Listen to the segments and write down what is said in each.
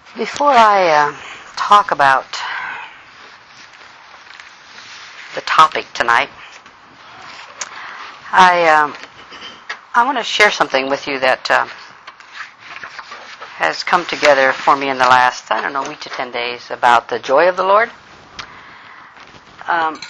Before I talk about the topic tonight, I want to share something with you that has come together for me in the last, week to 10 days about the joy of the Lord. I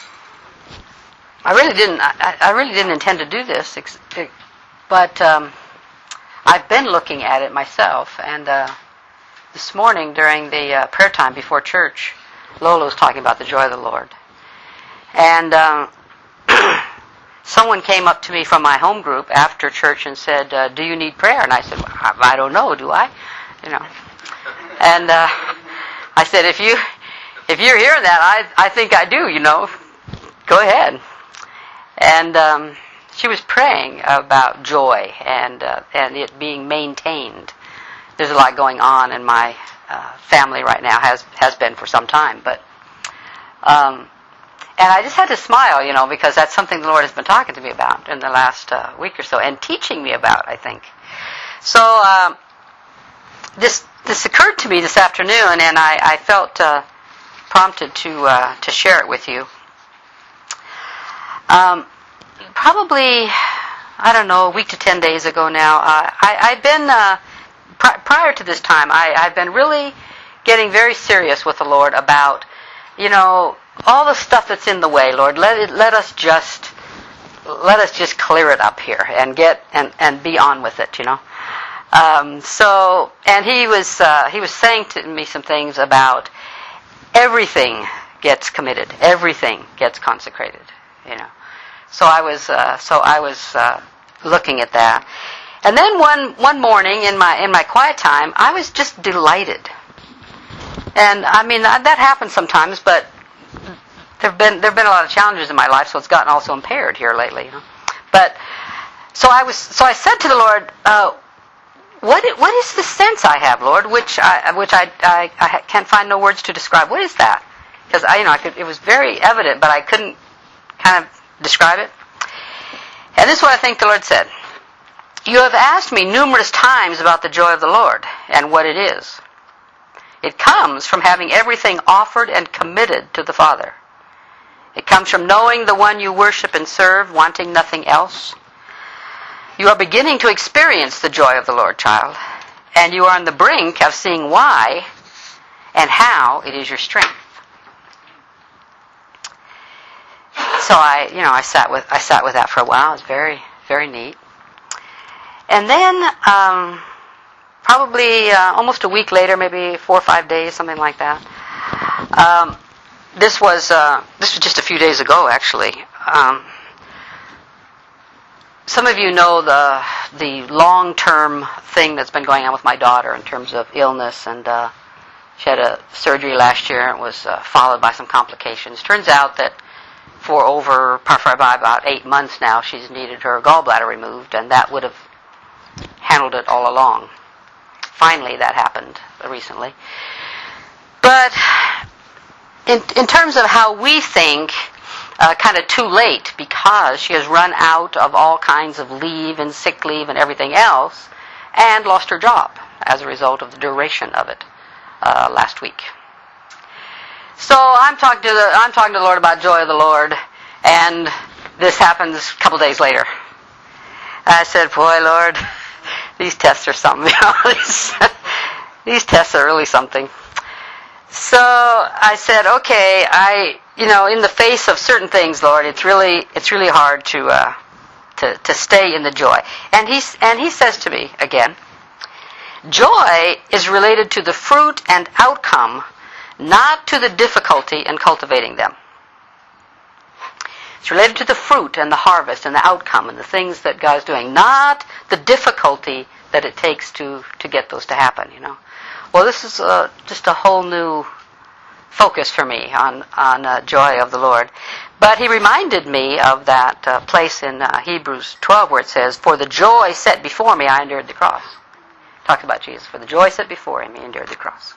really didn't intend to do this, but I've been looking at it myself, and this morning during the prayer time before church, Lola was talking about the joy of the Lord. And someone came up to me from my home group after church and said, do you need prayer? And I said, well, I don't know, do I? And I said, if you're hearing that, I think I do, Go ahead. And she was praying about joy and it being maintained. There's a lot going on in my family right now, has been for some time, but and I just had to smile, because that's something the Lord has been talking to me about in the last week or so, and teaching me about, I think. So this occurred to me this afternoon, and I felt prompted to share it with you. Probably, a week to 10 days ago now, I've been, prior to this time, I've been really getting very serious with the Lord about, all the stuff that's in the way, Lord. Let us just clear it up here and and be on with it, and he was saying to me some things about everything gets committed, everything gets consecrated, So I was looking at that, and then one morning in my quiet time, I was just delighted. And that happens sometimes, but there've been a lot of challenges in my life, so it's gotten also impaired here lately. But so I said to the Lord, what is the sense I have, Lord, which I can't find no words to describe. What is that? Because it was very evident, but I couldn't kind of describe it. And this is what I think the Lord said. You have asked me numerous times about the joy of the Lord and what it is. It comes from having everything offered and committed to the Father. It comes from knowing the one you worship and serve, wanting nothing else. You are beginning to experience the joy of the Lord, child, and you are on the brink of seeing why and how it is your strength. So I sat with that for a while. It was very, very neat. And then probably almost a week later, maybe 4 or 5 days, something like that. This was just a few days ago, actually. Some of you know the long-term thing that's been going on with my daughter in terms of illness, and she had a surgery last year and was followed by some complications. Turns out that for about 8 months now, she's needed her gallbladder removed, and that would have handled it all along. Finally, that happened recently. But in terms of how we think, kind of too late, because she has run out of all kinds of leave and sick leave and everything else, and lost her job as a result of the duration of it last week. So I'm talking to the Lord about joy of the Lord, and this happens a couple days later. I said, boy, Lord, these tests are something. These tests are really something. So I said, okay, in the face of certain things, Lord, it's really hard to stay in the joy. And he says to me again, joy is related to the fruit and outcome, not to the difficulty in cultivating them. It's related to the fruit and the harvest and the outcome and the things that God's doing, not the difficulty that it takes to get those to happen, Well, this is just a whole new focus for me on joy of the Lord. But he reminded me of that place in Hebrews 12 where it says, for the joy set before me, I endured the cross. Talk about Jesus. For the joy set before him, he endured the cross.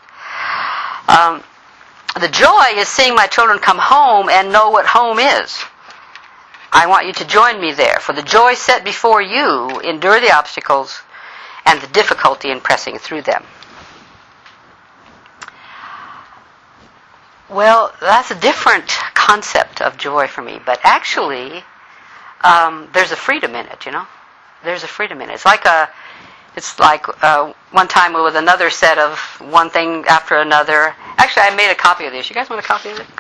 The joy is seeing my children come home and know what home is. I want you to join me there. For the joy set before you, endure the obstacles and the difficulty in pressing through them. Well, that's a different concept of joy for me. But actually, there's a freedom in it, There's a freedom in it. It's like one time with another set of one thing after another. Actually, I made a copy of this. You guys want a copy of it?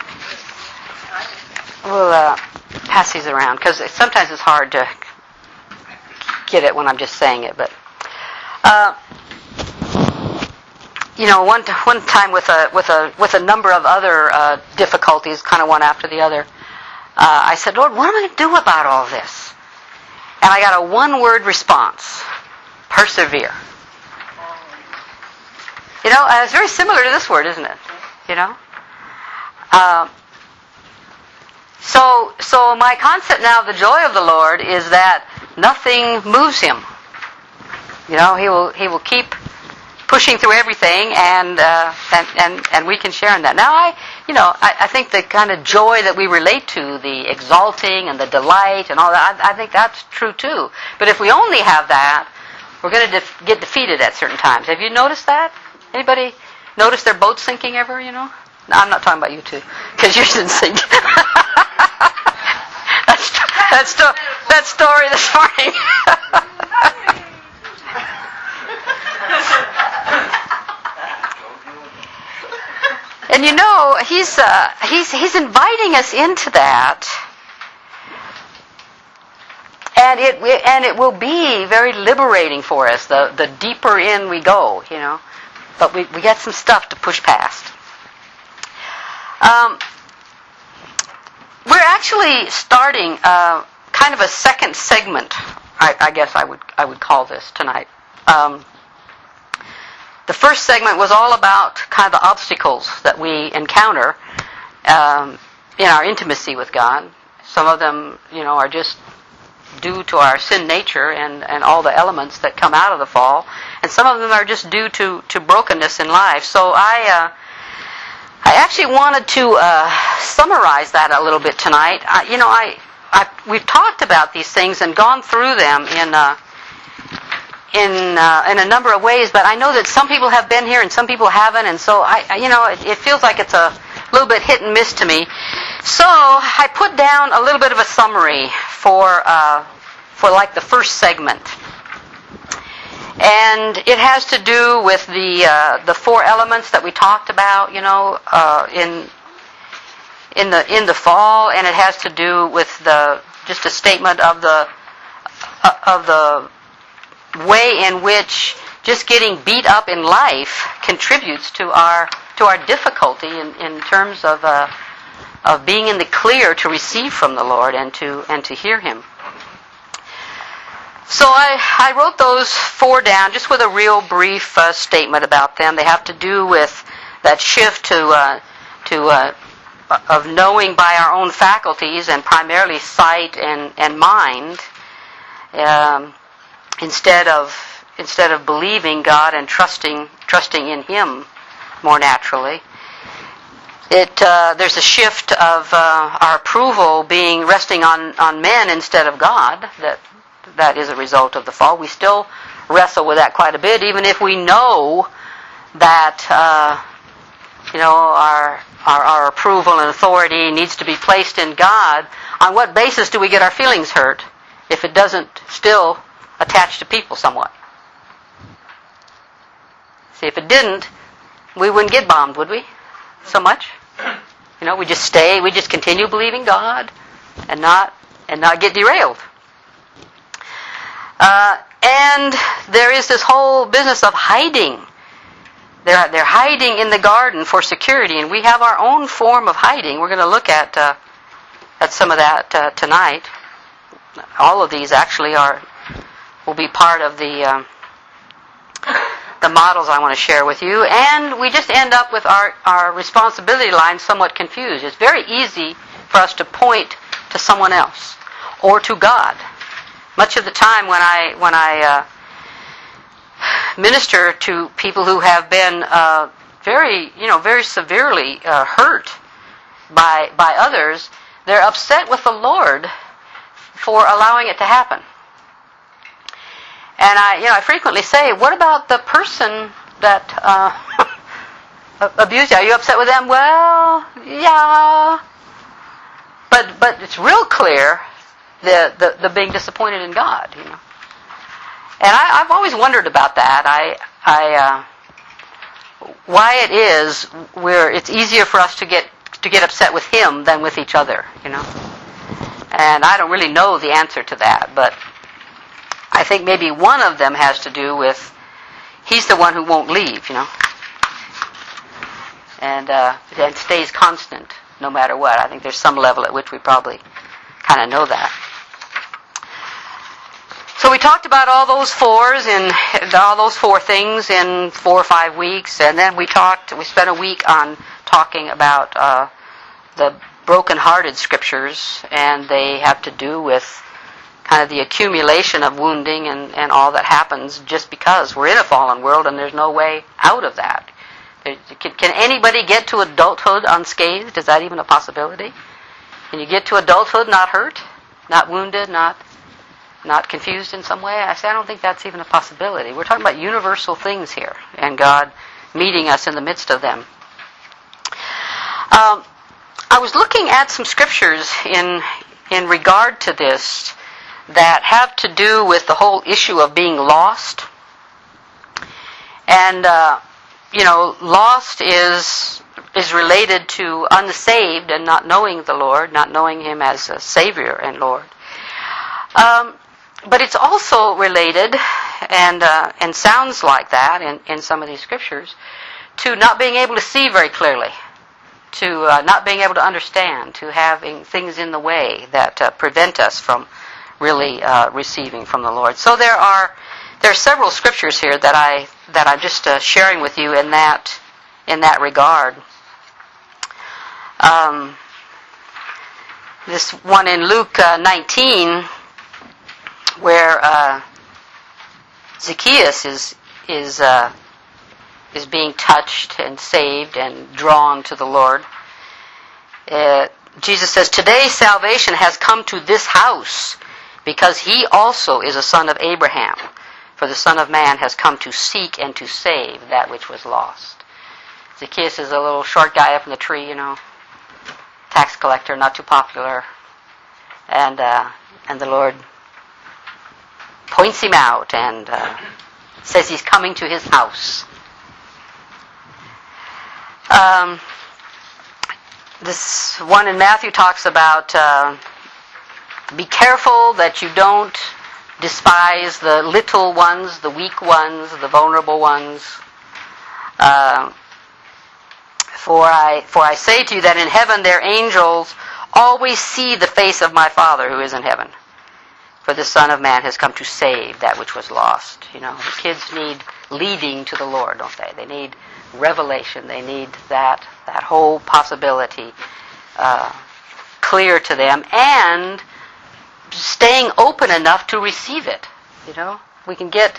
We'll pass these around because sometimes it's hard to get it when I'm just saying it. But one time with a number of other difficulties, kind of one after the other, I said, Lord, what am I going to do about all this? And I got a one-word response: persevere. It's very similar to this word, isn't it? So my concept now of the joy of the Lord is that nothing moves him. He will keep pushing through everything, and we can share in that. Now, I think the kind of joy that we relate to, the exalting and the delight and all that, I think that's true too. But if we only have that, we're going to get defeated at certain times. Have you noticed that? Anybody notice their boat sinking ever? No, I'm not talking about you two, because yours didn't sink. that story this morning. And he's inviting us into that, and it will be very liberating for us the deeper in we go, But we got some stuff to push past. We're actually starting kind of a second segment, I guess I would call this tonight. The first segment was all about kind of the obstacles that we encounter in our intimacy with God. Some of them, are just due to our sin nature and all the elements that come out of the fall, and some of them are just due to brokenness in life. So I actually wanted to summarize that a little bit tonight. We've talked about these things and gone through them in a number of ways, but I know that some people have been here and some people haven't, and so it feels like it's a little bit hit and miss to me. So I put down a little bit of a summary for like the first segment, and it has to do with the four elements that we talked about, in the fall, and it has to do with just a statement of the way in which just getting beat up in life contributes to our difficulty in terms of being in the clear to receive from the Lord and to hear Him. So I wrote those four down just with a real brief statement about them. They have to do with that shift of knowing by our own faculties, and primarily sight and mind, instead of believing God and trusting in Him more naturally. There's a shift of our approval resting on men instead of God. That is a result of the fall. We still wrestle with that quite a bit, even if we know that our approval and authority needs to be placed in God. On what basis do we get our feelings hurt if it doesn't still attach to people somewhat? See, if it didn't, we wouldn't get bombed, would we? So much? We just continue believing God and not get derailed. And there is this whole business of hiding. They're hiding in the garden for security, and we have our own form of hiding. We're going to look at some of that tonight. All of these actually will be part of the models I want to share with you, and we just end up with our responsibility line somewhat confused. It's very easy for us to point to someone else or to God. Much of the time when I minister to people who have been very severely hurt by others, they're upset with the Lord for allowing it to happen. And I frequently say, what about the person that abused you. Are you upset with them? Well, yeah. But it's real clear the being disappointed in God, you know. And I've always wondered about that. Why it is where it's easier for us to get upset with Him than with each other, you know. And I don't really know the answer to that, but I think maybe one of them has to do with He's the one who won't leave, you know, and stays constant no matter what. I think there's some level at which we probably kind of know that. So we talked about all those four things in 4 or 5 weeks, and then we spent a week on talking about the broken-hearted scriptures, and they have to do with kind of the accumulation of wounding and all that happens just because we're in a fallen world and there's no way out of that. Can anybody get to adulthood unscathed? Is that even a possibility? Can you get to adulthood not hurt, not wounded, not confused in some way? I don't think that's even a possibility. We're talking about universal things here, and God meeting us in the midst of them. I was looking at some scriptures in regard to this that have to do with the whole issue of being lost. And, lost is related to unsaved and not knowing the Lord, not knowing Him as a Savior and Lord. But it's also related, and sounds like that in some of these scriptures, to not being able to see very clearly, to not being able to understand, to having things in the way that prevent us from really receiving from the Lord. So there are several scriptures here that I'm just sharing with you in that regard. This one in Luke 19, where Zacchaeus is being touched and saved and drawn to the Lord. Jesus says, "Today salvation has come to this house, because he also is a son of Abraham. For the Son of Man has come to seek and to save that which was lost." Zacchaeus is a little short guy up in the tree, you know, tax collector, not too popular, and the Lord points him out and says he's coming to his house. This one in Matthew talks about be careful that you don't despise the little ones, the weak ones, the vulnerable ones. For I say to you that in heaven their angels always see the face of my Father who is in heaven. For the Son of Man has come to save that which was lost. You know, the kids need leading to the Lord, don't they? They need revelation. They need that whole possibility clear to them, and staying open enough to receive it. You know, we can get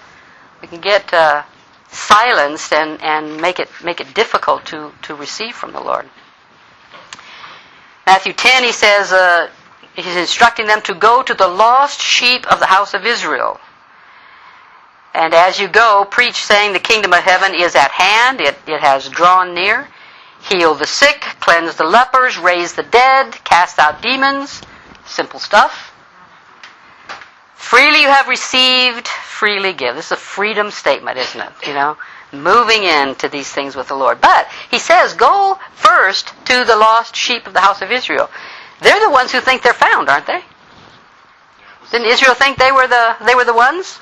silenced and make it difficult to receive from the Lord. Matthew 10, he says, he's instructing them to go to the lost sheep of the house of Israel. And as you go, preach, saying, the kingdom of heaven is at hand. It has drawn near. Heal the sick, cleanse the lepers, raise the dead, cast out demons. Simple stuff. Freely you have received, freely give. This is a freedom statement, isn't it? You know, moving into these things with the Lord. But he says, go first to the lost sheep of the house of Israel. They're the ones who think they're found, aren't they? Didn't Israel think they were the ones?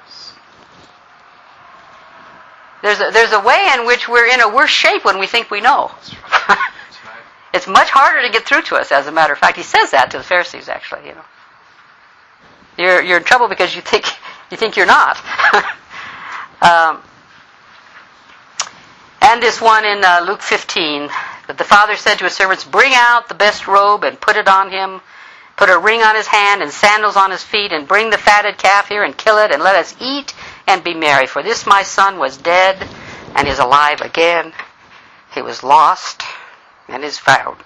There's a way in which we're in a worse shape when we think we know. It's much harder to get through to us, as a matter of fact. He says that to the Pharisees, actually, you know. You're in trouble because you think you're not. And this one in Luke 15, that the father said to his servants, bring out the best robe and put it on him, put a ring on his hand and sandals on his feet, and bring the fatted calf here and kill it, and let us eat and be merry. For this my son was dead and is alive again. He was lost and is found.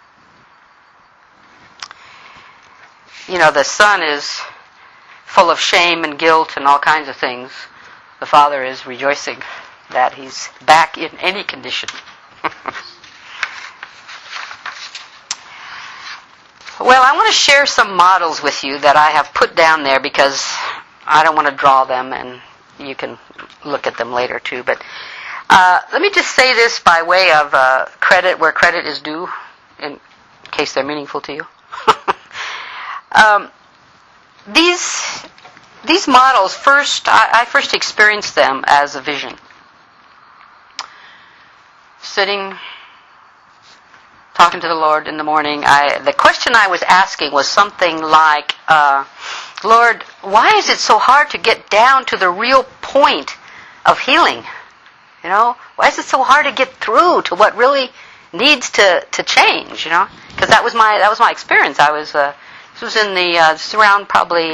You know, the son is full of shame and guilt and all kinds of things. The father is rejoicing that he's back in any condition Well, I want to share some models with you that I have put down there because I don't want to draw them, and you can look at them later too. But let me just say this by way of credit where credit is due, in case they're meaningful to you. These models, I first experienced them as a vision. Sitting, talking to the Lord in the morning, the question I was asking was something like, Lord, why is it so hard to get down to the real point of healing? You know, why is it so hard to get through to what really needs to change? You know, because that was my experience. I was this was in this around probably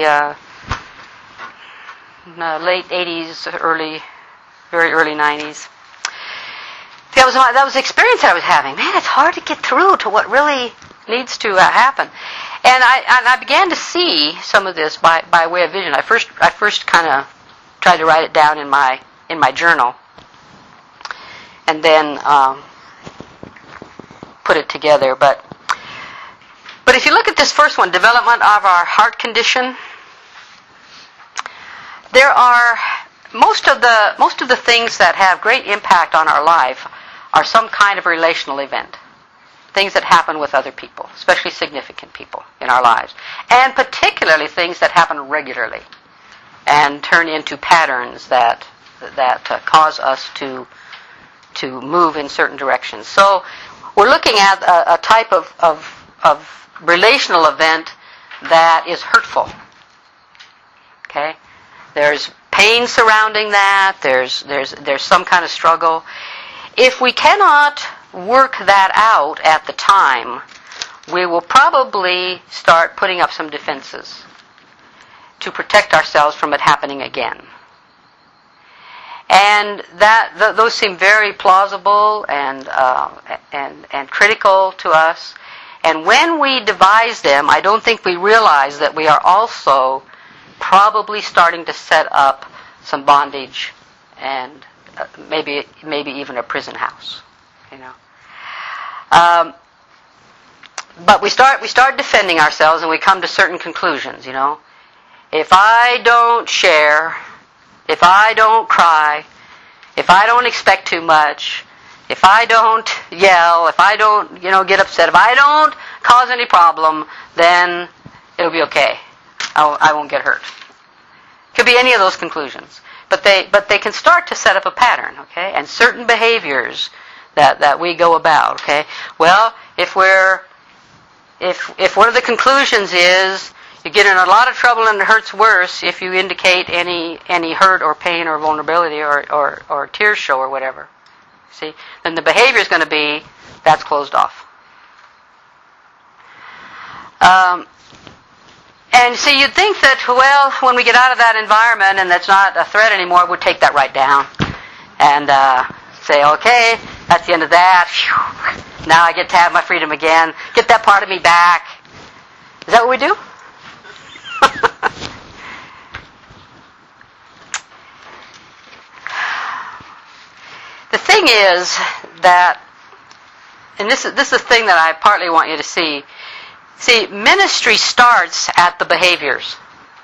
late 80s, very early 90s. That was the experience that I was having. Man, it's hard to get through to what really needs to happen. And I began to see some of this by way of vision. I first kind of tried to write it down in my journal, and then put it together. But if you look at this first one, development of our heart condition, there are most of the things that have great impact on our life are some kind of relational event. Things that happen with other people, especially significant people in our lives. And particularly things that happen regularly and turn into patterns that cause us to move in certain directions. So we're looking at a type of relational event that is hurtful. Okay? There's pain surrounding that. There's some kind of struggle. If we cannot work that out at the time, we will probably start putting up some defenses to protect ourselves from it happening again. And those seem very plausible and critical to us. And when we devise them, I don't think we realize that we are also probably starting to set up some bondage and maybe even a prison house, you know. But we start defending ourselves, and we come to certain conclusions, you know. If I don't share, if I don't cry, if I don't expect too much, if I don't yell, if I don't, get upset, if I don't cause any problem, then it'll be okay. I won't get hurt. Could be any of those conclusions. But they can start to set up a pattern, okay? And certain behaviors that we go about, okay? Well, if one of the conclusions is you get in a lot of trouble and it hurts worse if you indicate any hurt or pain or vulnerability or tears show or whatever, see, then the behavior is going to be that's closed off. And see, you'd think that, well, when we get out of that environment and that's not a threat anymore, we'd take that right down and say, okay, that's the end of that. Whew. Now I get to have my freedom again. Get that part of me back. Is that what we do? The thing is that, and this is the thing that I partly want you to see. See, ministry starts at the behaviors.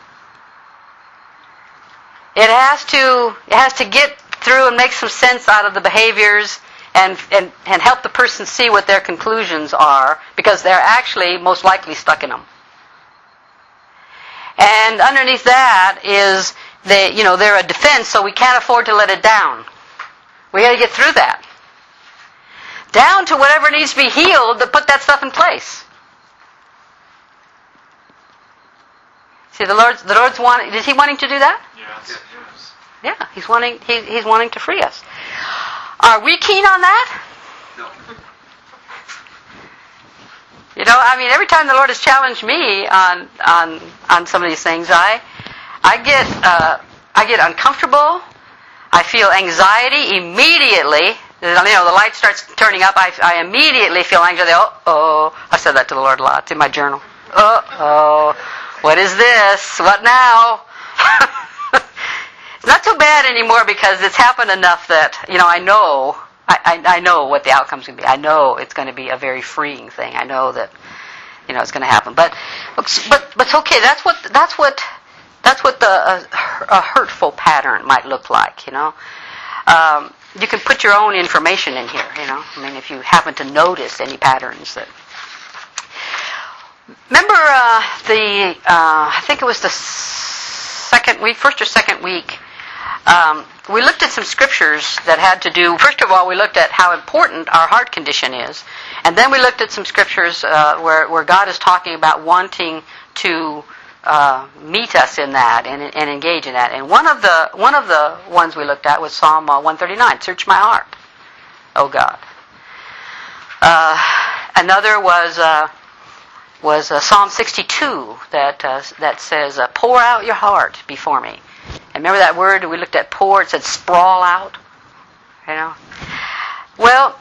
It has to get through and make some sense out of the behaviors and help the person see what their conclusions are, because they're actually most likely stuck in them. And underneath that is they're a defense, so we can't afford to let it down. We got to get through that. Down to whatever needs to be healed to put that stuff in place. See, the Lord's wanting. Is He wanting to do that? Yes. Yeah, He's wanting to free us. Are we keen on that? No. Every time the Lord has challenged me on some of these things, I get uncomfortable. I feel anxiety immediately. The light starts turning up. I immediately feel anxiety. Uh-oh. I said that to the Lord a lot. It's in my journal. Uh-oh. What is this? What now? It's not so bad anymore because it's happened enough that, I I know what the outcome's going to be. I know it's going to be a very freeing thing. I know that, it's going to happen. But it's okay. That's what a hurtful pattern might look like. You can put your own information in here. If you happen to notice any patterns that. Remember I think it was the first or second week. We looked at some scriptures that had to do. First of all, we looked at how important our heart condition is, and then we looked at some scriptures where God is talking about wanting to meet us in that and engage in that. And one of the ones we looked at was Psalm 139. Search my heart, O God. Another was Psalm 62 that says, pour out your heart before me. And remember that word we looked at, pour? It said sprawl out. Well,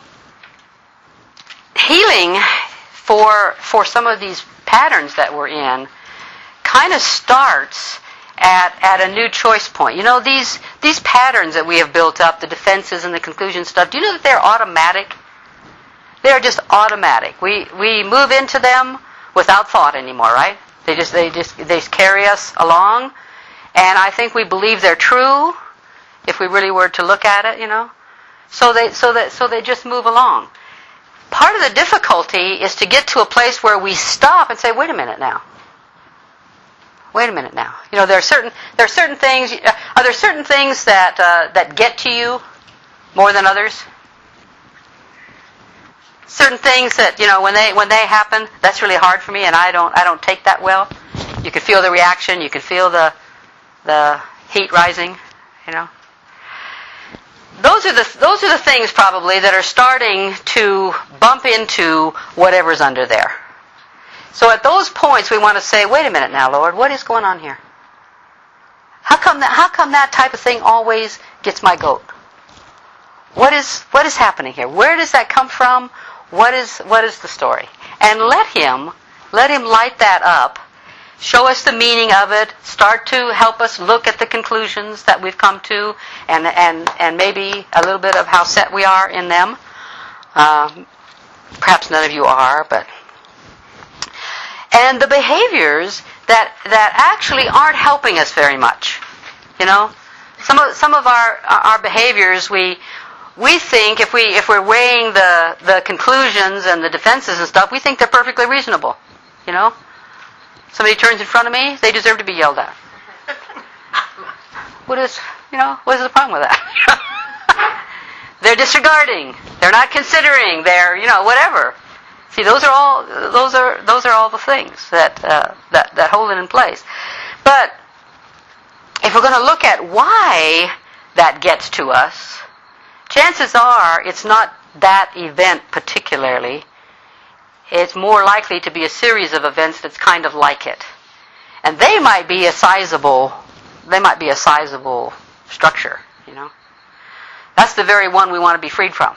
healing for some of these patterns that we're in kind of starts at a new choice point. These patterns that we have built up, the defenses and the conclusion stuff, do you know that they're automatic? They're just automatic. We move into them without thought anymore, right? They just carry us along, and I think we believe they're true if we really were to look at it, So they just move along. Part of the difficulty is to get to a place where we stop and say, wait a minute now. There are certain things. Are there certain things that get to you more than others? Certain things that when they happen, that's really hard for me, and I don't take that well. You can feel the reaction. You can feel the heat rising. Those are the things probably that are starting to bump into whatever's under there. So at those points, we want to say, wait a minute now, Lord, what is going on here? How come that type of thing always gets my goat? What is happening here? Where does that come from? What is the story? And let him light that up, show us the meaning of it, start to help us look at the conclusions that we've come to, and maybe a little bit of how set we are in them. Perhaps none of you are, but. And the behaviors that actually aren't helping us very much. Some of our behaviors we think if we're weighing the conclusions and the defenses and stuff, we think they're perfectly reasonable. Somebody turns in front of me, they deserve to be yelled at. What is the problem with that? They're disregarding. They're not considering. They're whatever. See, those are all the things that hold it in place. But if we're going to look at why that gets to us, chances are it's not that event particularly. It's more likely to be a series of events that's kind of like it, and they might be a sizable structure. That's the very one we want to be freed from.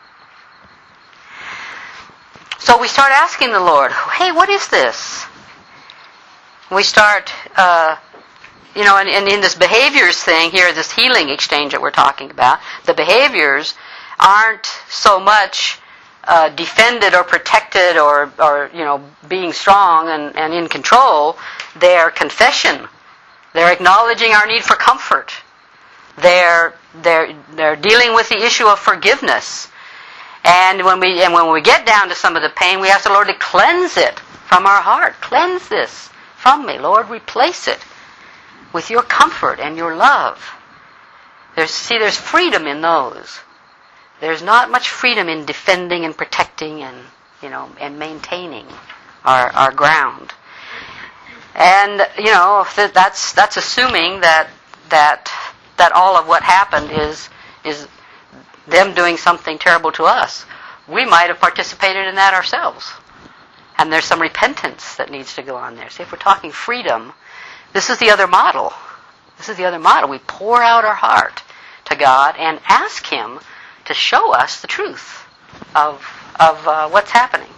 So we start asking the Lord, hey, what is this? We start, and in this behaviors thing here, this healing exchange that we're talking about, the behaviors aren't so much defended or protected or being strong and in control. They're confession. They're acknowledging our need for comfort. They're dealing with the issue of forgiveness. And when we get down to some of the pain, we ask the Lord to cleanse it from our heart. Cleanse this from me, Lord. Replace it with your comfort and your love. There's freedom in those. There's not much freedom in defending and protecting and maintaining our ground. And that's assuming that all of what happened is them doing something terrible to us. We might have participated in that ourselves. And there's some repentance that needs to go on there. See, if we're talking freedom, this is the other model. We pour out our heart to God and ask Him to show us the truth of what's happening.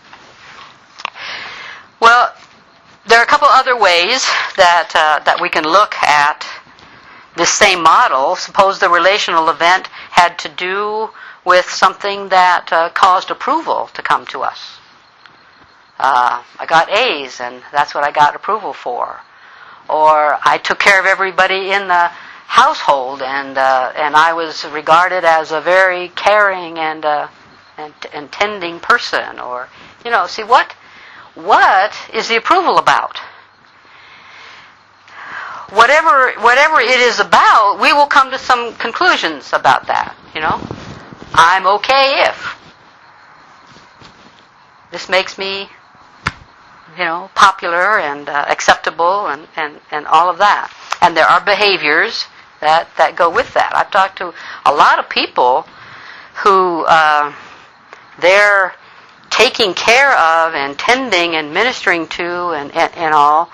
Well, there are a couple other ways that we can look at this same model. Suppose the relational event had to do with something that caused approval to come to us. I got A's, and that's what I got approval for. Or I took care of everybody in the household, and I was regarded as a very caring and tending person. Or, see, what is the approval about? Whatever it is about, we will come to some conclusions about that. I'm okay if this makes me, popular and acceptable and all of that. And there are behaviors that go with that. I've talked to a lot of people who they're taking care of and tending and ministering to and all.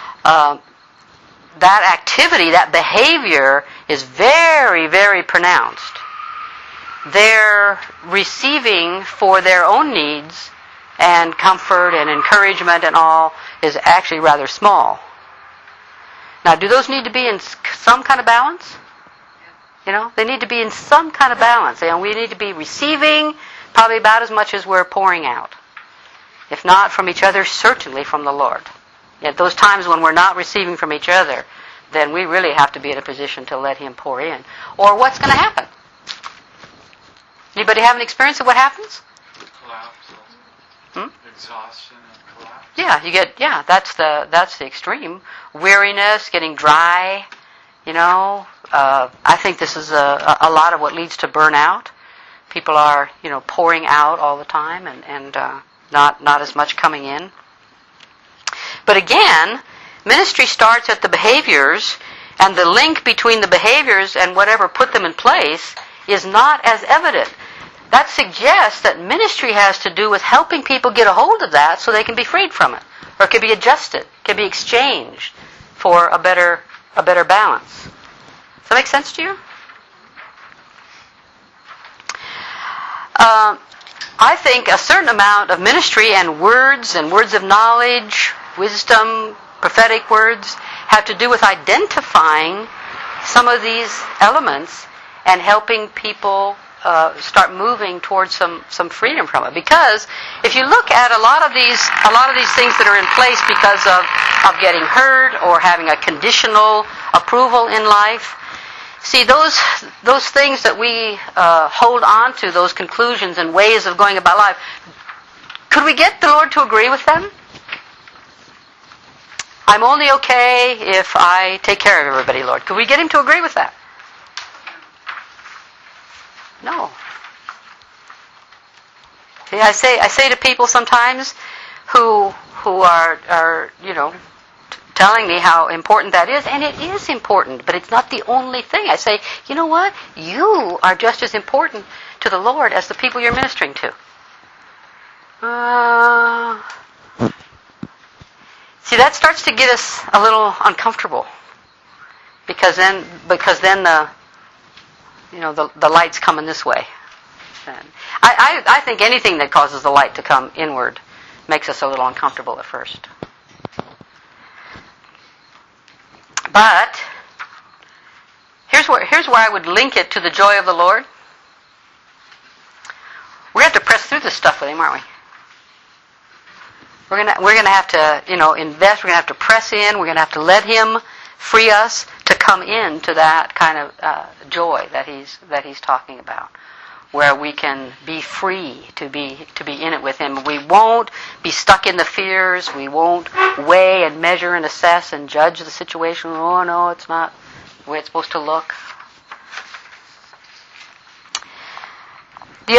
That activity, that behavior is very, very pronounced. They're receiving for their own needs and comfort and encouragement and all is actually rather small. Now, do those need to be in some kind of balance? They need to be in some kind of balance. We need to be receiving probably about as much as we're pouring out. If not from each other, certainly from the Lord. At those times when we're not receiving from each other, then we really have to be in a position to let Him pour in. Or what's going to happen? Anybody have an experience of what happens? Collapse. Exhaustion and collapse. Yeah, that's the extreme. Weariness, getting dry. I think this is a lot of what leads to burnout. People are, pouring out all the time and not as much coming in. But again, ministry starts at the behaviors, and the link between the behaviors and whatever put them in place is not as evident. That suggests that ministry has to do with helping people get a hold of that so they can be freed from it, or it can be adjusted, can be exchanged for a better balance. Does that make sense to you? I think a certain amount of ministry and words of knowledge, wisdom, prophetic words have to do with identifying some of these elements and helping people start moving towards some freedom from it. Because if you look at a lot of these things that are in place because of getting hurt or having a conditional approval in life, see, those things that we hold on to, those conclusions and ways of going about life, could we get the Lord to agree with them? I'm only okay if I take care of everybody, Lord. Could we get Him to agree with that? No. See, I say to people sometimes who are telling me how important that is, and it is important, but it's not the only thing. I say, you know what? You are just as important to the Lord as the people you're ministering to. See, that starts to get us a little uncomfortable, because then the light's coming this way. And I think anything that causes the light to come inward makes us a little uncomfortable at first. But here's where I would link it to the joy of the Lord. We have to press through this stuff with Him, aren't we? We're gonna have to invest. We're gonna have to press in. We're gonna have to let Him free us to come into that kind of joy that he's talking about, where we can be free to be in it with Him. We won't be stuck in the fears. We won't weigh and measure and assess and judge the situation. Oh no, it's not the way it's supposed to look. The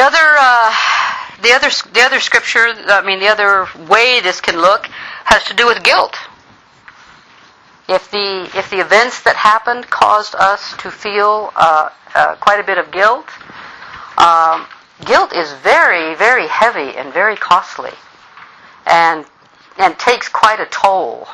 other scripture, the other way this can look has to do with guilt. If the events that happened caused us to feel quite a bit of guilt, guilt is very, very heavy and very costly, and takes quite a toll.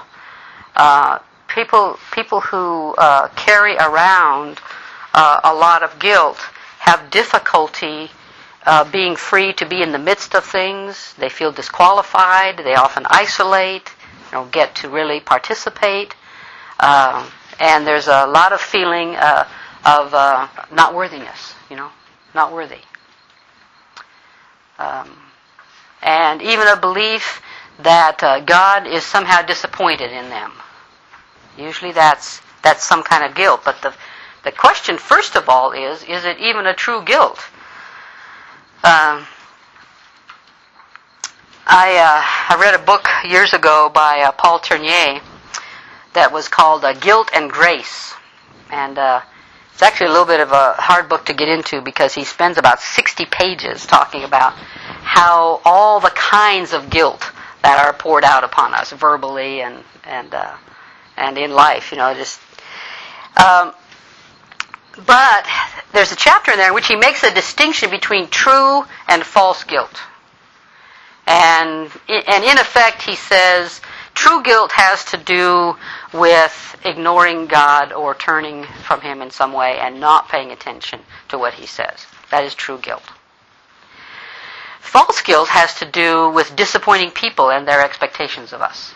People who carry around a lot of guilt have difficulty being free to be in the midst of things. They feel disqualified. They often isolate. Don't get to really participate. And there's a lot of feeling of not worthiness, not worthy. and even a belief that God is somehow disappointed in them. Usually that's some kind of guilt. But the question, first of all, is it even a true guilt? I read a book years ago by Paul Tournier that was called Guilt and Grace. And it's actually a little bit of a hard book to get into because he spends about 60 pages talking about how all the kinds of guilt that are poured out upon us verbally and in life, but there's a chapter in there in which he makes a distinction between true and false guilt. And in effect, he says, true guilt has to do with ignoring God or turning from Him in some way and not paying attention to what He says. That is true guilt. False guilt has to do with disappointing people and their expectations of us.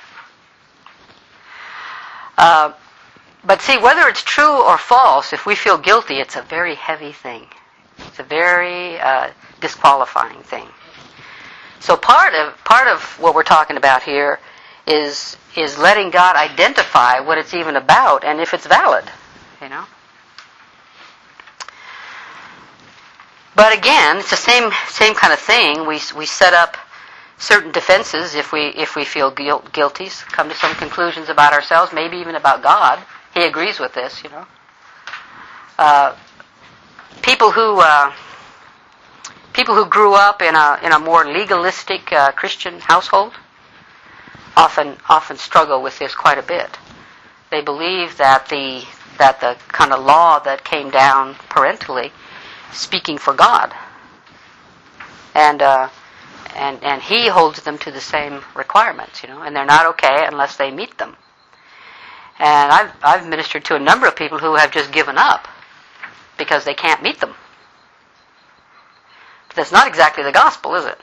But see, whether it's true or false, if we feel guilty, it's a very heavy thing. It's a very disqualifying thing. So part of what we're talking about here is letting God identify what it's even about and if it's valid, But again, it's the same kind of thing. We set up certain defenses if we feel guilty, come to some conclusions about ourselves, maybe even about God. He agrees with this, People who grew up in a more legalistic Christian household often struggle with this quite a bit. They believe that the kind of law that came down parentally, speaking for God, and He holds them to the same requirements, and they're not okay unless they meet them. And I've ministered to a number of people who have just given up because they can't meet them. But that's not exactly the gospel, is it?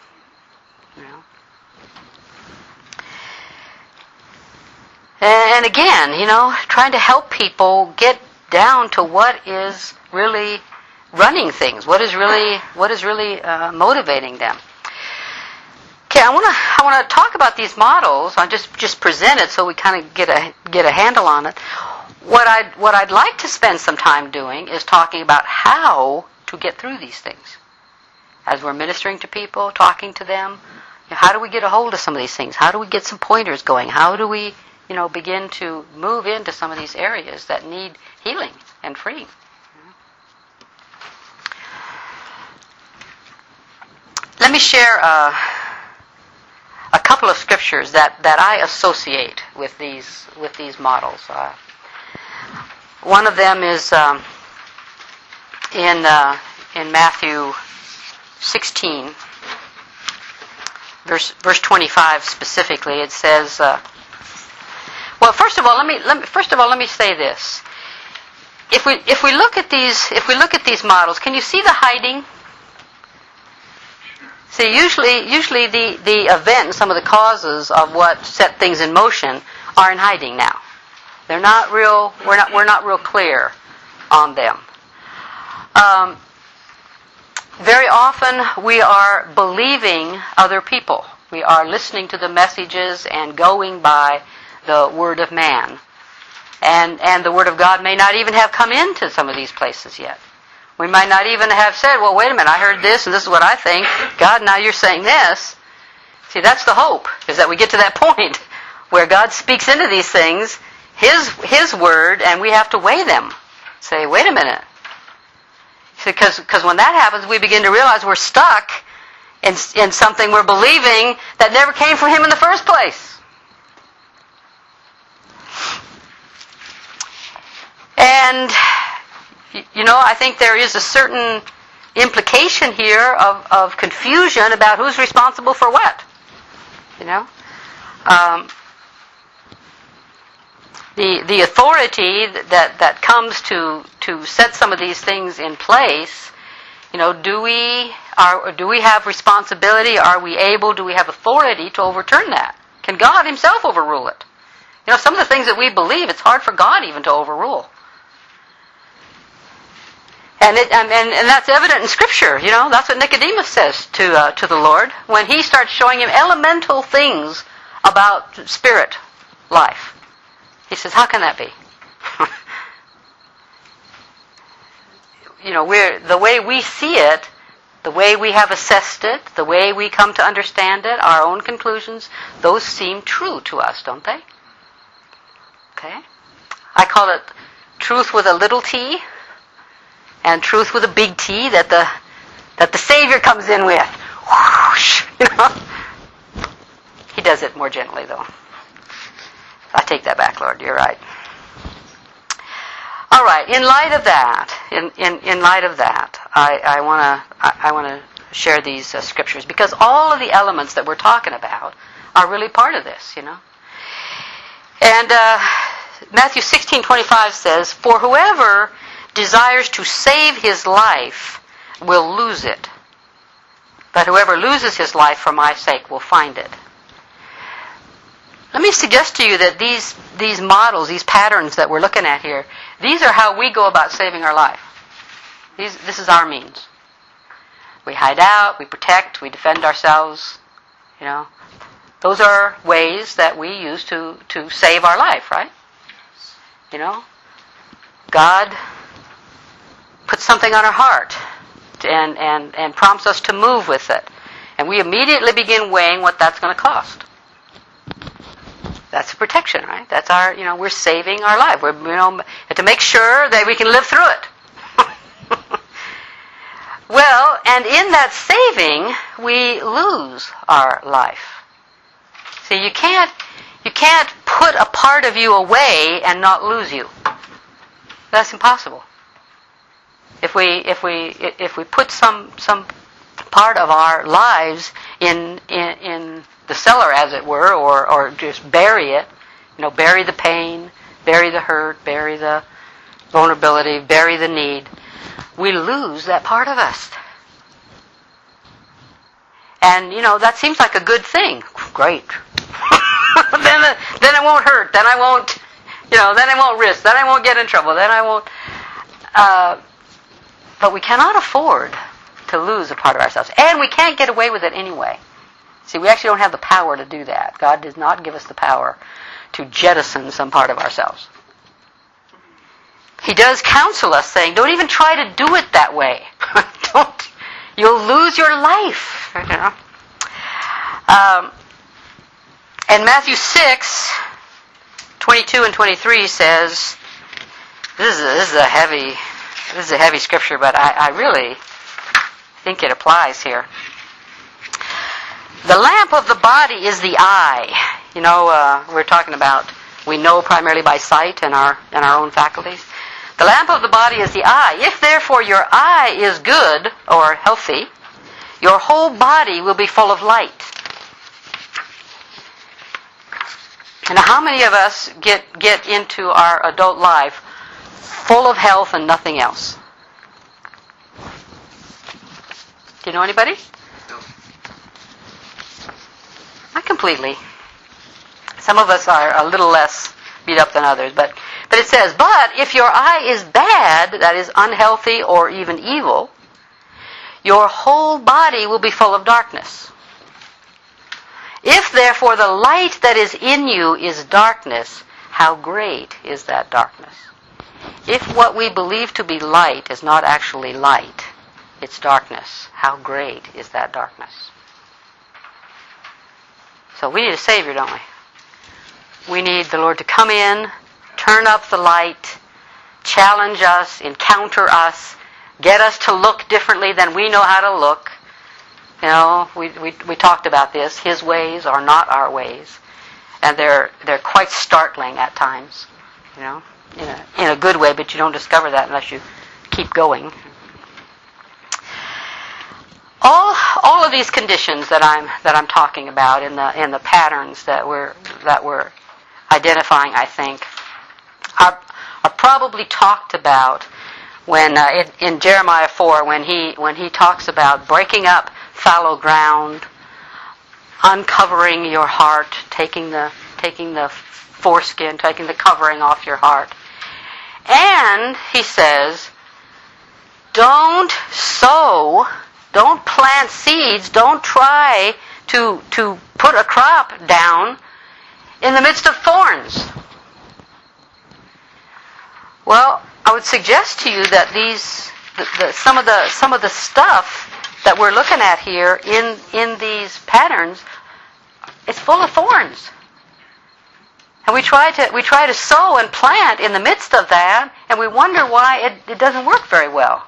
And again, trying to help people get down to what is really running things, what is really motivating them. Okay, I want to talk about these models. I'll just present it so we kind of get a handle on it. What I'd like to spend some time doing is talking about how to get through these things. As we're ministering to people, talking to them, how do we get a hold of some of these things? How do we get some pointers going? How do we, begin to move into some of these areas that need healing and freeing? Let me share a couple of scriptures that I associate with these models. One of them is in Matthew 16, verse 25 specifically. It says, well, first of all, let me say this. If we look at these models, can you see the hiding? See, usually the event and some of the causes of what set things in motion are in hiding now. They're not real. We're not real clear on them. Very often we are believing other people. We are listening to the messages and going by the word of man, and the word of God may not even have come into some of these places yet. We might not even have said, well, wait a minute, I heard this, and this is what I think. God, now you're saying this. See, that's the hope, is that we get to that point where God speaks into these things, His word, and we have to weigh them. Say, wait a minute. Because when that happens, we begin to realize we're stuck in something we're believing that never came from Him in the first place. And I think there is a certain implication here of confusion about who's responsible for what. The authority that comes to set some of these things in place, do we have responsibility? Are we able? Do we have authority to overturn that? Can God Himself overrule it? Some of the things that we believe, it's hard for God even to overrule. And that's evident in Scripture. You know, that's what Nicodemus says to the Lord when he starts showing him elemental things about spirit life. He says, "How can that be?" You know, the way we see it, the way we have assessed it, the way we come to understand it, our own conclusions, those seem true to us, don't they? Okay? I call it truth with a little t and truth with a big T that the Savior comes in with. Whoosh, you know? He does it more gently, though. I take that back, Lord. You're right. All right. In light of that, I want to share these scriptures because all of the elements that we're talking about are really part of this, you know. And Matthew 16:25 says, "For whoever desires to save his life will lose it, but whoever loses his life for my sake will find it." Let me suggest to you that these models, these patterns that we're looking at here, these are how we go about saving our life. This is our means. We hide out, we protect, we defend ourselves. You know, those are ways that we use to save our life, right? You know, God puts something on our heart and prompts us to move with it, and we immediately begin weighing what that's going to cost. That's protection, right? That's our, you know, we're saving our life. We're, you know, to make sure that we can live through it. Well, and in that saving, we lose our life. See, you can't put a part of you away and not lose you. That's impossible. If we put some part of our lives in the cellar, as it were, or just bury it, you know, bury the pain, bury the hurt, bury the vulnerability, bury the need, we lose that part of us. And, you know, that seems like a good thing. Great. then it won't hurt. Then I won't, you know, then I won't risk. Then I won't get in trouble. Then I won't. But we cannot afford to lose a part of ourselves. And we can't get away with it anyway. See, we actually don't have the power to do that. God does not give us the power to jettison some part of ourselves. He does counsel us, saying, don't even try to do it that way. You'll lose your life. You know? And Matthew 6:22 and 23 says, this is a heavy scripture, but I really think it applies here. The lamp of the body is the eye. You know, we're talking about, we know primarily by sight and our own faculties. The lamp of the body is the eye. If therefore your eye is good or healthy, your whole body will be full of light. And how many of us get into our adult life full of health and nothing else? Do you know anybody? No. Not completely. Some of us are a little less beat up than others, but it says, but if your eye is bad, that is unhealthy or even evil, your whole body will be full of darkness. If therefore the light that is in you is darkness, how great is that darkness? If what we believe to be light is not actually light, it's darkness, how great is that darkness? So we need a Savior, don't we? We need the Lord to come in, turn up the light, challenge us, encounter us, get us to look differently than we know how to look. You know, we talked about this. His ways are not our ways, and they're quite startling at times. You know, in a good way, but you don't discover that unless you keep going. All of these conditions that I'm talking about in the patterns that we're identifying, I think, are probably talked about when in Jeremiah 4 when he talks about breaking up fallow ground, uncovering your heart, taking the foreskin, taking the covering off your heart. And he says, don't sow, don't plant seeds, don't try to put a crop down in the midst of thorns. Well, I would suggest to you that some of the stuff that we're looking at here in these patterns, it's full of thorns. And we try to sow and plant in the midst of that, and we wonder why it doesn't work very well.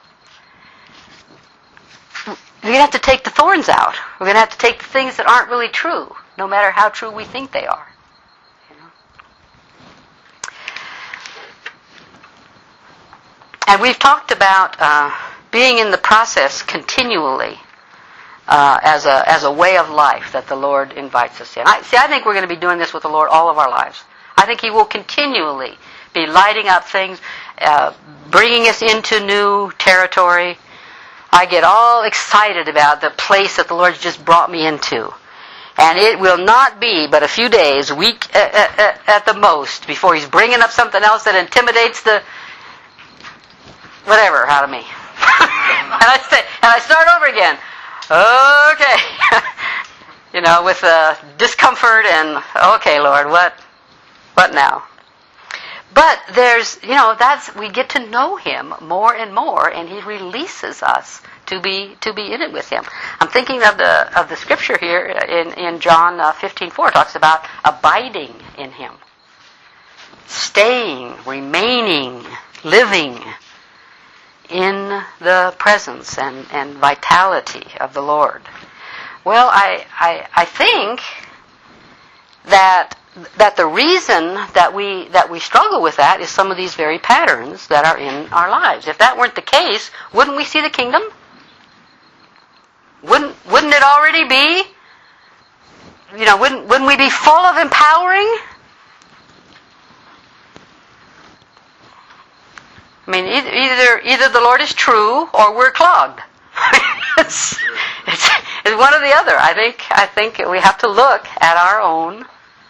We're going to have to take the thorns out. We're going to have to take the things that aren't really true, no matter how true we think they are. You know? And we've talked about being in the process continually as a way of life that the Lord invites us in. I think we're going to be doing this with the Lord all of our lives. I think He will continually be lighting up things, bringing us into new territory. I get all excited about the place that the Lord's just brought me into. And it will not be but a few days, a week at the most, before He's bringing up something else that intimidates the whatever out of me. and I start over again. Okay. With discomfort and, okay, Lord, what now? But there's, we get to know Him more and more, and He releases us to be in it with Him. I'm thinking of the scripture here in John 15:4. It talks about abiding in Him, staying, remaining, living in the presence and vitality of the Lord. Well, I think that the reason that we struggle with that is some of these very patterns that are in our lives. If that weren't the case, wouldn't we see the kingdom? Wouldn't it already be? Wouldn't we be full of empowering? I mean, either the Lord is true or we're clogged. it's one or the other. I think we have to look at our own,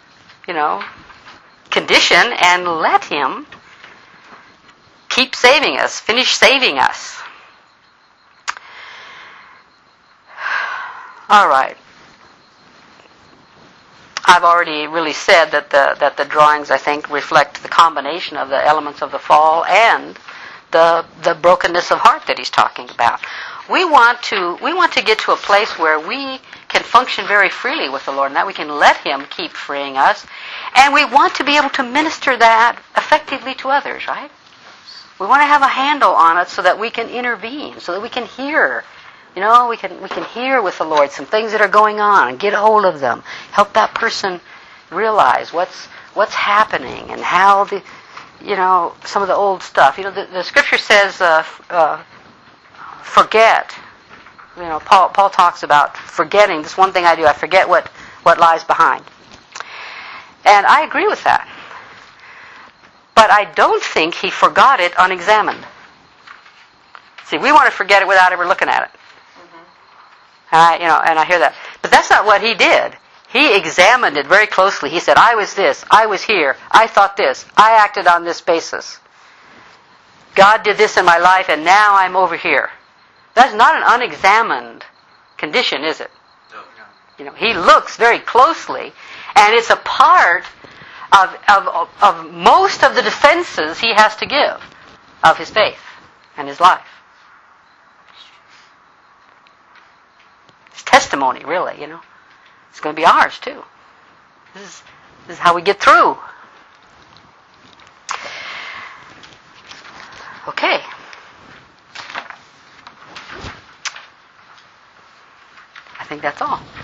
condition and let Him keep saving us, finish saving us. All right. I've already really said that the drawings, I think, reflect the combination of the elements of the fall and the brokenness of heart that he's talking about. We want to get to a place where we can function very freely with the Lord, and that we can let Him keep freeing us, and we want to be able to minister that effectively to others, right? We want to have a handle on it so that we can intervene, so that we can hear. We can hear with the Lord some things that are going on and get hold of them. Help that person realize what's happening and how some of the old stuff. The scripture says forget. Paul talks about forgetting. This one thing I do, I forget what lies behind. And I agree with that. But I don't think he forgot it unexamined. See, we want to forget it without ever looking at it. And I hear that. But that's not what he did. He examined it very closely. He said, I was this, I was here, I thought this, I acted on this basis. God did this in my life, and now I'm over here. That's not an unexamined condition, is it? No. He looks very closely, and it's a part of most of the defenses he has to give of his faith and his life. Testimony, really, It's going to be ours, too. This is how we get through. Okay. I think that's all.